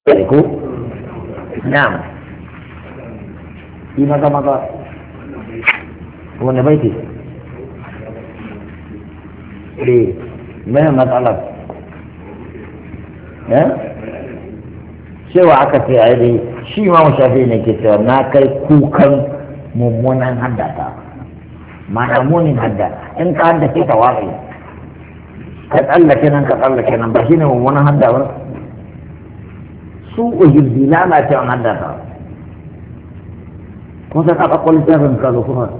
ko na'am shi maza maza wani baiti mai matsalar cewa aka ce a yi shi ma shafi ne ke cewa na kai kukan mummunan haddata ma'ana munin hadda in ka haddace ka watsi ka tsallake nan ba shi ne mummunan hadda ba su uhirzi lalacewan haddata ko sai ka ɗauko littafin ka zo kuma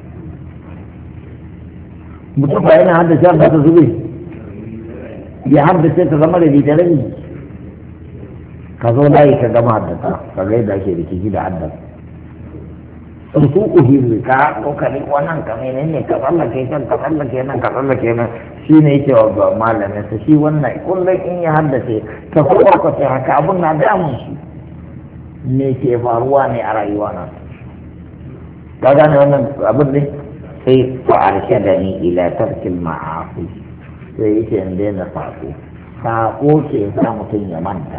mutum ba yana haddace ta zube ya haddace ta zama da litarabi ka zo layi ka gama haddata ka ga yadda ake rikici da haddata su uhirri ka kokari wannan ka menene ka tsallake can ka tsallake nan ka tsallake nan shi ne yake wa malamin sa shi wannan kullum in ya haddace ka kwakwace haka abun na damun shi me ke faruwa ne a rayuwa na ka gane wannan abin ne sai fa'arshe da ni ila tarkil ma'afi sai yake in daina sako ke sa mutum ya manta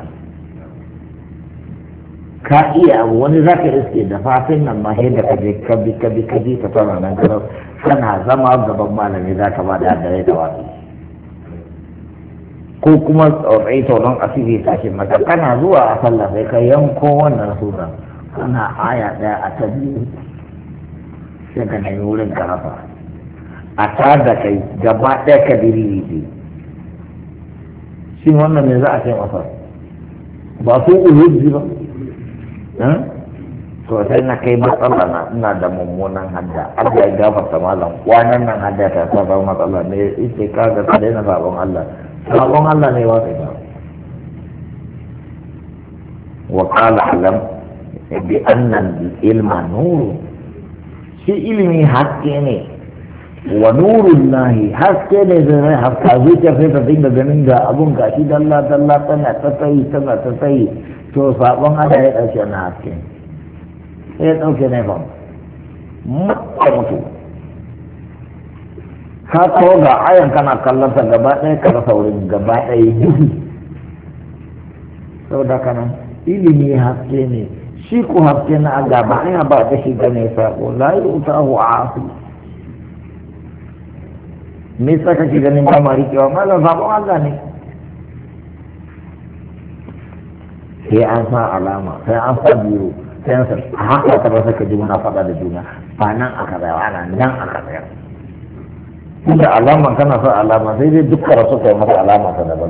ka iya abu wani za ka iske da fafin nan ma da kabi ka tana nan garau kana zama gaban malami za ka ba da dare da wani ko kuma tsotsai tauron asiri tashin mata kana zuwa a sallah sai ka yanko wannan sura kana aya daya a ta biyu sai ka nemi wurin ka rafa a ta da kai gaba ɗaya ka diriri shi wannan me za a ce masa ba su uluji ba to sai na kai matsala na ina da mummunan hadda Allah ya gafarta malam wannan nan hadda ta sa ba matsala ne ita ka ga sai na sabon Allah ne wa kai wa qala alam bi anna al-ilma nur shi ilmi hakke ne wa nurullahi haske ne zai haska zuciya sai ta dinga ganin ga abun gashi dalla dalla tana ta tsayi to sabon Allah ya ɗauke na haske ya ɗauke ne ba mutu ka kawo ga ayan kana kallon ta gaba ɗaya ka rasa wurin gaba ɗaya duhu saboda kana ilimi haske ne shi ku haske na Allah ba aya ba da shi gane sako la yu'tahu afi me yasa kake ganin ba ma rikewa malam sabon Allah ne sai an sa alama sai an sa biyu sai an sa haka ta ba saka ji muna faɗa da juna ba nan aka tsaya ana nan aka tsaya inda alama kana sa alama sai dai dukkan rasu kai masa alama ta daban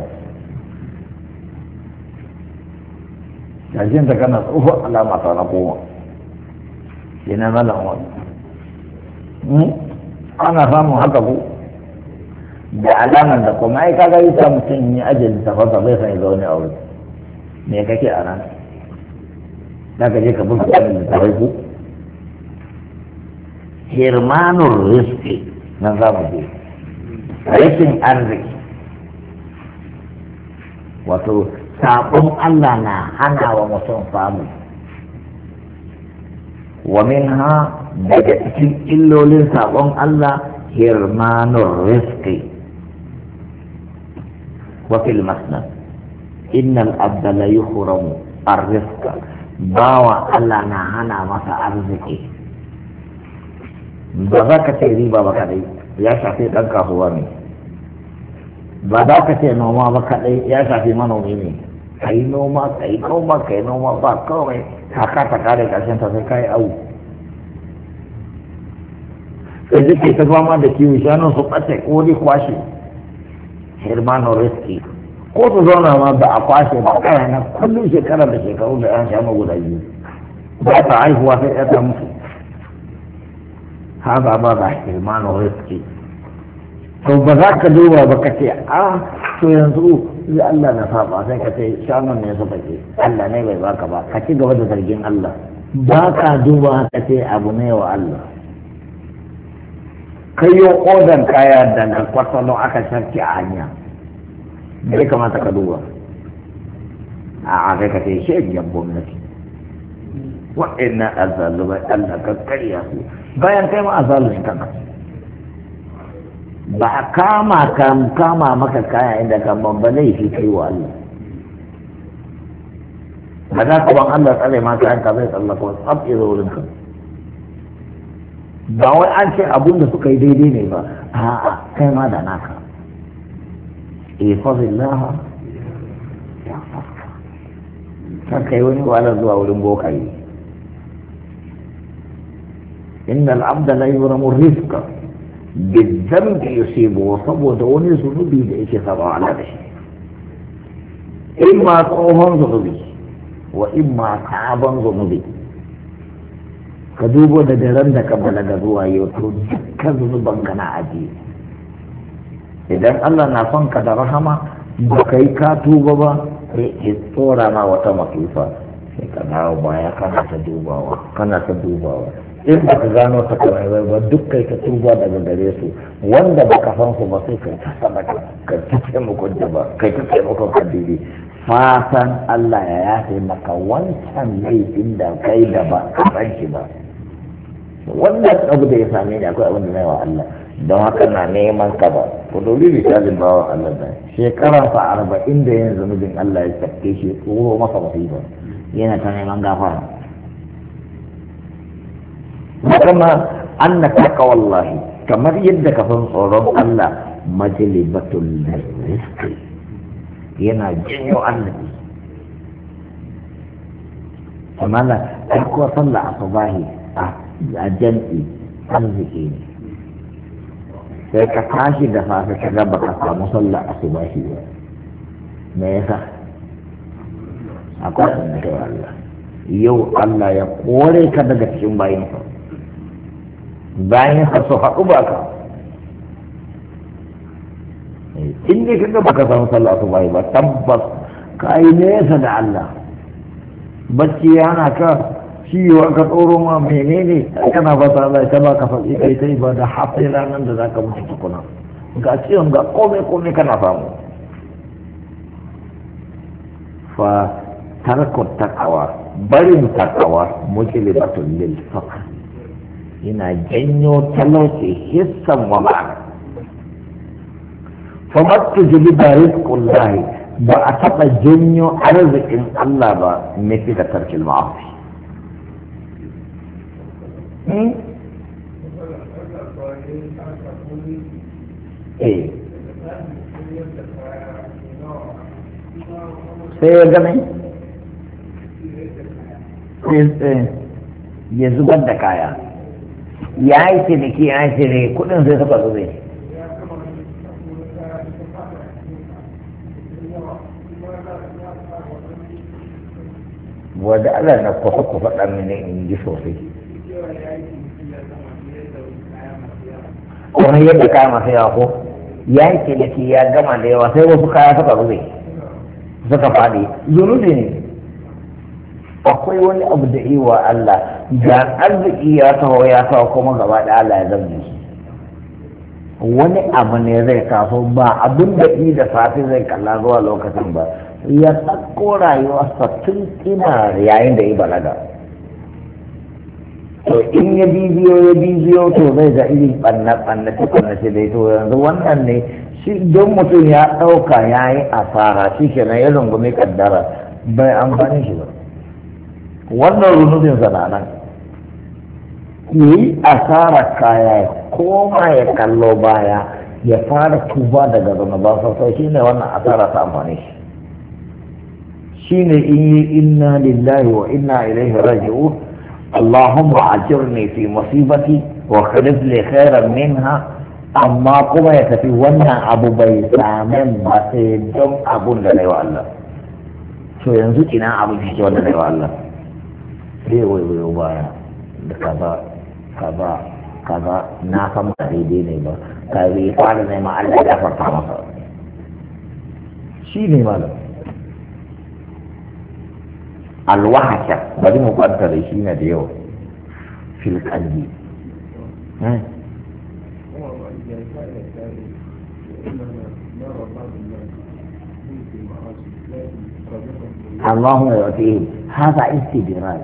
yashin ta kana tsoho alama ta na koma yana malam wani ana samun haka ku da alaman da kuma ai kaga yi sa mutum yi ajiyar da fasa bai san ya zaune a wuri me kake a nan za ka je ka buga wani da tawai ku hirmanun riski nan za mu je rashin arziki wato sabon Allah na hana wa mutum samu wa minha daga cikin illolin sabon Allah hirmanun riski wa fil masnad innal abda la yuhramu ar-rizqa bawa Allah na hana masa arziki ba za ka ce riba ba kadai ya shafi dan kasuwa ne ba za ka ce noma ba kadai ya shafi manomi ne kai noma ba kawai haka ta kare karshen ta sai kai au sai zai ta fama da kiwo shanun su ɓace ko dai kwashe hirmanun rizqi ko su zauna ma ba a kwashe ba kaya na kullum shekara da shekaru da yan shanu guda biyu ba ta haihuwa sai ya ta mutu haka ba ga hirmanun rizqi to ba za ka duba ba ka ce to yanzu zai Allah na saba sai ka ce shanun ne suka ce Allah ne bai baka ba ka ci gaba da zargin Allah ba ka duba ka ce abu ne wa Allah kai yi odan kaya daga kwatano aka sarki a hanya bai kamata ka duba a kai ka ce shegiyar gwamnati waɗannan azalubai Allah ka karya su bayan kai ma azalun kanka ba a kama maka kaya inda ka bamba laifi kai wa Allah ba za ka ban Allah tsare ma kayan ka zai tsallaka wasu tsab ya zo wurin ka ba wai an ce abun da suka yi daidai ne ba a'a kai ma da naka ifazillah ya faka kan kai wani wahalar zuwa wurin bokaye innal abda la yuramu rizqa بالذنب يصيبه saboda wani zunubi da yake saba Allah da shi imma tsohon zunubi wa imma sabon zunubi ka dubo da daren da ka balaga zuwa yau to dukkan zunuban kana ajiye idan Allah na son ka da rahama ba ka yi ka tuba ba sai ya tsora ma wata masifa sai ka dawo baya kana ta dubawa in ba ka gano ta kamar ba duk kai ka tuba daga gare su wanda ba ka san su ba sai kai ta sadaka kai ta taimakon ba kai ta taimakon addini fatan Allah ya yafe maka wancan laifin da kai da ba ka san shi ba wannan abu da ya same ni akwai abin da na yi wa Allah don haka na neman ka ba ku dubi misalin bawan Allah da shekara fa 40 da yin zunubin Allah ya tafke shi tsoro masa musiba yana ta neman gafara kama annaka wallahi kamar yadda ka san tsoron Allah majlibatul rizqi yana janyo annabi kamar ai ko sallah asubahi a jam'i arziki ne sai ka tashi da safe ka ga baka samu sallah asubahi ba me yasa akwai annabi Allah yau Allah ya kore ka daga cikin bayinsa bayan ka so haɗu ba ka in ne kaga baka samu sallah su bai ba tabbas ka yi nesa da Allah bacci yana ka ciwo ka tsoro ma menene kana ba ta Allah ta baka faɗi kai ta ba da hafi ranar da zaka mutu tukuna ga ciwon ga komai kana samu fa tarku taqwa barin taqwa mujlibatul lil faqr yana janyo talauci hissan wa ma'ana famattu jiliba rizqullahi ba a taɓa janyo arzikin Allah ba mafi da tarkil ma'afi sai ya gane ya zubar da kaya ya yi ciniki ya yi ciniki kudin sai suka zube wadda Allah na kwafa ɗan mini in ji sosai wani yadda kaya masu yawa ko ya yi ciniki ya gama da yawa sai wasu kaya suka zube suka faɗi zunubi ne akwai wani abu da yi wa Allah ga arziki ya taho kuma gaba da Allah ya zambe shi wani abu ne zai taso ba abin da yi da safe zai kalla zuwa lokacin ba ya tsakko rayuwarsa tun ina yayin da yi balaga to in ya bibiyo to zai ga irin ɓannace dai to yanzu wannan ne shi don mutum ya ɗauka ya yi asara shi kenan ya rungumi kaddara bai amfani shi ba wannan runubin zananan yi asara kaya koma ya kallo baya ya fara tuba daga zunuba sosai shi ne wannan asara ta amfani shi ne in yi inna lillahi wa inna ilaihi raji'un Allahumma ajirni fi musibati wa khalif li khairan minha amma kuma ya tafi wannan abu bai samen ba sai don abun da wa Allah to yanzu ina abu ke wanda wa Allah sai waiwayo baya da kaza na san ba daidai ne ba ka yi fara neman Allah ya farta masa shi ne malam alwahasha bari mu kwanta da shi na da yawa fil qalbi اللهم يعطيهم هذا استدراج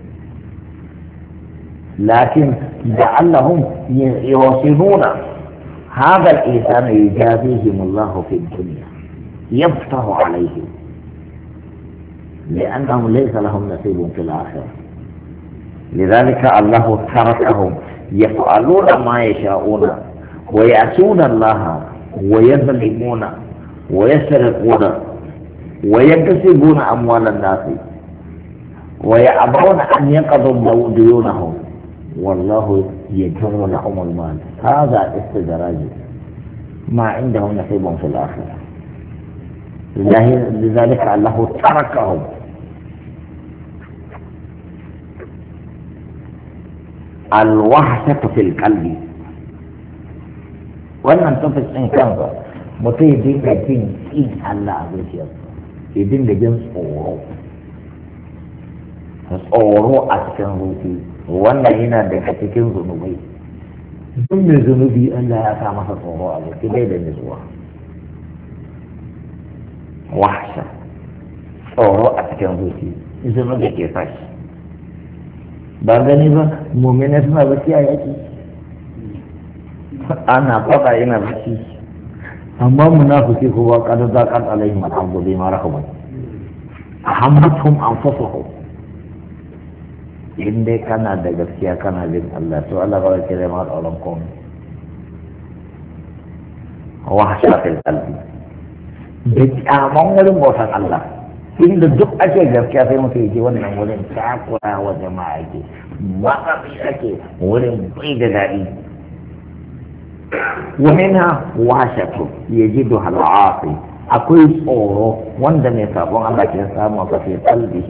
لكن لعلهم يوصفون هذا الإنسان يجازيهم الله في الدنيا يفتح عليهم لأنهم ليس لهم نصيب في الآخرة. لذلك الله تركهم يفعلون ما يشاءون ويعصون الله ويظلمون ويسرقون ويكسبون أموال الناس ويأبون أن يقضوا ديونهم والله يجر لهم المال. هذا استدراج ما عندهم نصيب في الآخرة. لذلك الله تركهم. الوحشة في القلب. wannan tafis ɗin kansa mutum ya dinga jin ƙin Allah a zuciyarsa, ya dinga jin tsoro a cikin zuci. Wannan yana daga cikin zunubai. Duk mai zunubi Allah ya sa masa tsoro a zuci bai da nutsuwa. Wahsha, tsoro a cikin zuci, zunubi ke fashi. Ba gani ba, mummina suna bacci a yaki, ana faɗa yana bacci, amma munafiki kuwa kada za ka alaihim al'abdu bi ma rahabat ahammatuhum anfusuhum. In dai kana da gaskiya kana bin Allah to Allah ba ya kire ma tsoron komai. Wahsha fil qalbi, da kyaman wurin bautan Allah. Inda duk ake gaskiya sai mutum yake wannan wurin takura wa jama'a ake matsafi ake wurin bai da daɗi. ومنها وحشة يجدها العاصي. أقول صوره وندم يصابون الله كنسام وفي قلبه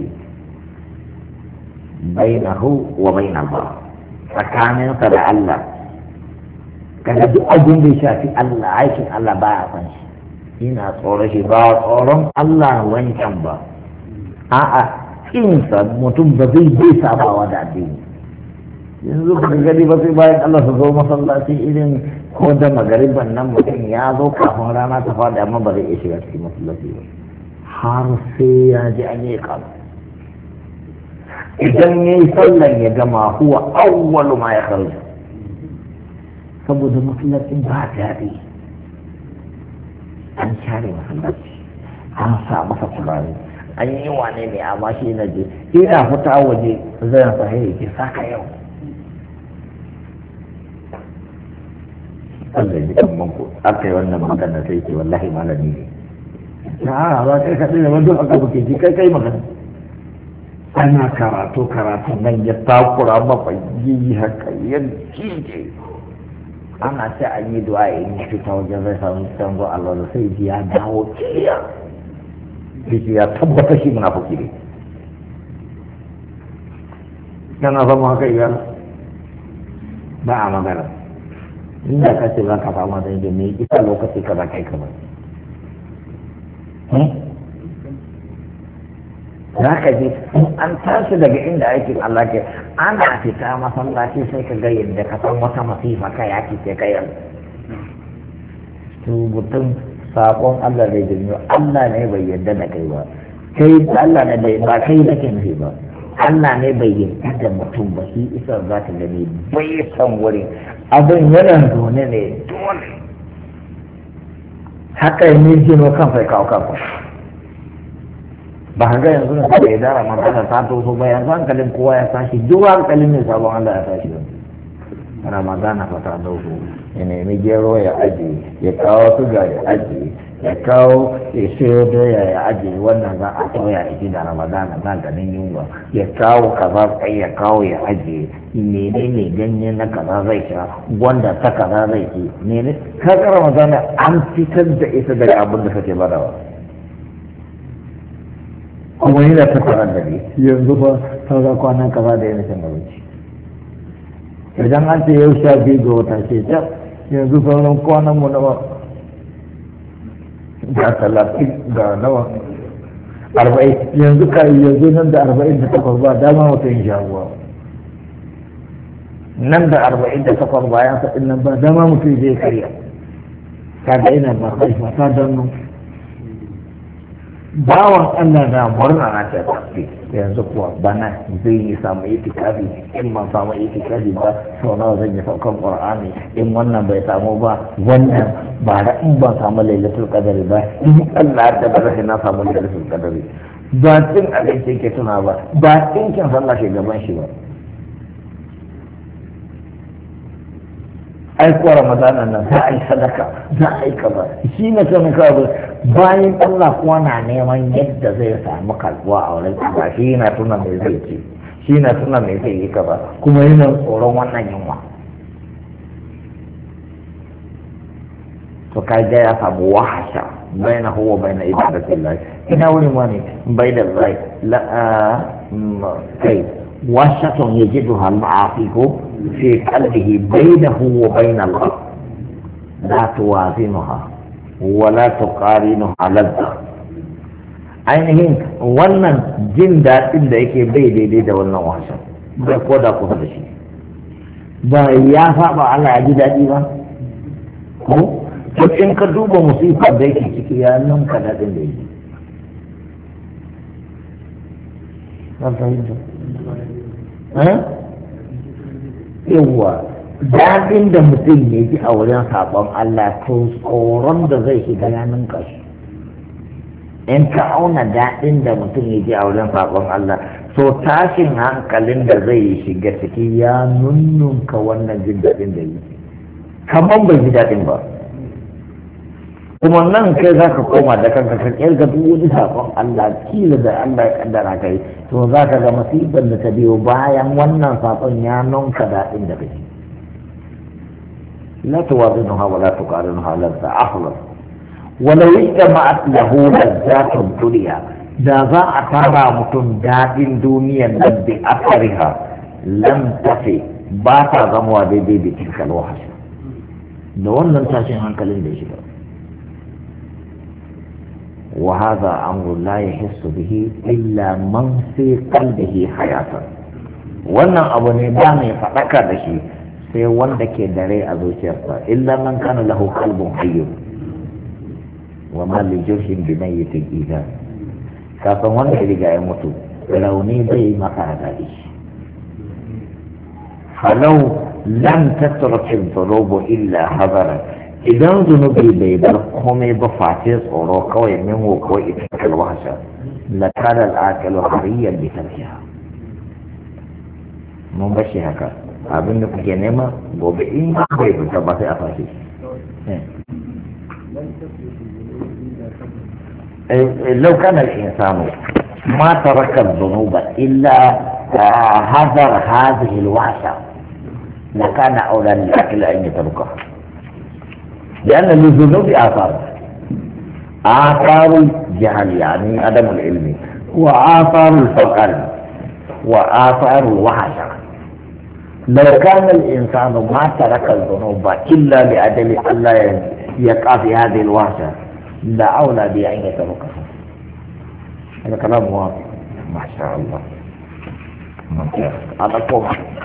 بينه وبين الله فكان يطلع الله كان أجن بشافي الله عايش الله باعثا هنا صوره باع الله وين كان با إنسان متنبذي بيسابا ودعدين. yanzu ka gani ba sai bayan Allah su zo masallaci irin ko da magariban nan mutum ya zo kafin rana ta faɗi amma ba zai iya shiga cikin masallaci ba har sai ya ji an yi kama. Idan ya yi sallan ya gama huwa awwalu ma ya kharju saboda masallacin ba daɗi, an share masallaci an sa masa turare an yi wane ne amma shi na je ina fita waje zai sahi ke saka yau Allah ya kan manko aka yi wannan magana sai ce wallahi malami ne. Ba kai ka tsira wanda aka buke ji kai magana. Ana karatu nan ya takura mafa yi haka ya cije. Ana sai an yi du'a in ya fita wajen zai samu canzo Allah da sai ji ya dawo kiriya. Shi ya tabbata shi munafiki ne. Kana zama haka iyal ba a magana. Inda ka ce za ka fama da yadda mai ita lokaci ka za kai kamar za ka je an tashi daga inda aikin Allah ke ana fita masallaci sai ka ga yadda ka san wata masifa ka yaki ce ka yanzu mutum saƙon Allah bai janyo Allah ne bai yarda da kai ba kai Allah ne bai ba kai nake nufi ba Allah ne bai yarda da mutum ba shi isa za ta gani bai san wurin abin yana zaune ne dole haka yi ne jino kan sai kawo kanku ba ga yanzu na da idara magana ta toso ba yanzu hankalin kowa ya tashi duk hankalin ne sabon Allah ya tashi ana magana fa ta dauko ya nemi gero ya ajiye ya kawo suga ya ajiye ya kawo ya sayo doya ya ajiye wannan za a soya a da ramadana na ganin yunwa ya kawo kaza kai ya kawo ya ajiye ne ganye na kaza zai sha gwanda ta kaza zai ci ne kaga ramadana an fitar da ita daga abin da kake badawa kuma yana ta fara da ne yanzu ba sauran kwanan kaza da yana cin abinci idan an ce yau sha biyu ga wata ce ta yanzu sauran kwanan mu nawa ga 30 ga nawa 40 yanzu ka yanzu nan da 48 ba dama mutum sha ruwa nan da 48 bayan sa nan ba dama mutum zai karya kaga ina ba kai fata don nan bawan Allah da murna na ta tafi yanzu kuwa bana zai yi samu itikafi in ban samu itikafi ba sau nawa zan yi saukan qur'ani in wannan bai samu ba wannan ba da in ban samu lailatul qadari ba in Allah da ba zai na samu lailatul qadari ba cin abinci ke tuna ba ɗinkin sallah ke gaban shi ba. Aiko ramadanan nan za a yi sadaka za a yi kaza shi ne kan kawai bayan Allah kuwa na neman yadda zai samu kalbuwa a wurin kaza shi yana tuna mai zai ce shi na tuna mai zai yi kaza kuma yana tsoron wannan yunwa. to kai ga ya samu wahasha baina huwa baina ibadatillah ina wuri ma ne bai da zai la kai washatun yajiduha al-ma'afi ko في قلبه بينه وبين الله لا توازنها ولا تقارنها لذة ainihin wannan jin daɗin da yake bai daidai da wannan wasan bai koda kusa da shi ba ya saba Allah ya ji daɗi ba ko to in ka duba musifar da yake ciki ya ninka daɗin da yake yawwa daɗin da mutum ya ji a wurin saɓon Allah to tsoron da zai shiga ya ninka shi in ka auna daɗin da mutum ya ji a wurin saɓon Allah to tashin hankalin da zai shiga ciki ya nunnunka wannan jin daɗin da yi kamar bai ji daɗin ba kuma nan kai za ka koma da kanka ka kirga duk wani saƙon Allah kila da Allah ya kaddara kai to za ka ga masifar da ta biyo bayan wannan saƙon ya nunka daɗin da kake la tuwazinuha wa la tuqarinuha lazza ahlas walau ijtama'at lahu lazzatun dunya da za a tara mutum daɗin duniyar nan bi asariha lam tafi ba ta zamuwa daidai da tilkal wahasha da wannan tashin hankalin da ya shiga وهذا أمر لا يحس به إلا من في قلبه حياة wannan abu ne ba mai faɗaka da shi sai wanda ke dare a zuciyarsa illa man kana lahu qalbun hayyun wa ma li jurhin bi mayyitin idan kafin wanda ya riga ya mutu rauni zai maka daɗi falau lam tatruk dhunubu illa hadara idan zunubi bai bar komai ba face tsoro kawai min ko ita kalwasha la kana al-aqil hariyan bi tarkiha mun bashi haka abin da kuke nema gobe in bai fita ba sai a fashe لو كان الإنسان ما ترك الذنوب إلا حذر هذه الوحشة لكان أولى للعقل أن يتركها لأن للذنوب آثار الجهل يعني عدم العلم وآثار الفقر وآثار الوحشة لو كان الإنسان ما ترك الذنوب إلا لأجل ألا يقع في هذه الوحشة لأولى بأن يتركها هذا كلام واضح ما شاء الله ممتاز هذا